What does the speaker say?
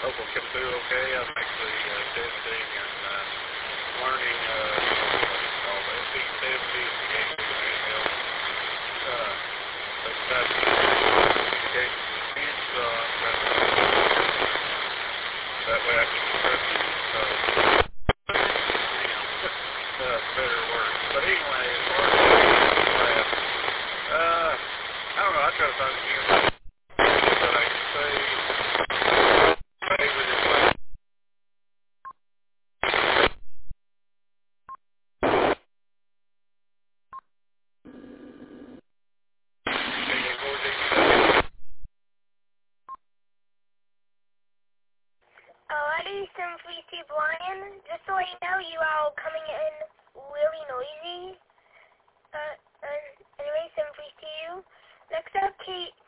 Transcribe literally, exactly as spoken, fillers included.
hope we'll get through okay. I'm actually uh, testing and uh, learning uh, what it's called, the P seventy and the Game email. Uh, they decided to communicate with me, so I'm trying to that way I can trust you. So, uh, better word. But anyway, as far as the class, uh, I don't know, I try to talk to you, but I can say favorite is my Alrighty, Sim three two Brian. Just to let you know, you are coming in really noisy. Uh, uh, anyway, Sim three two. Next up, Kate.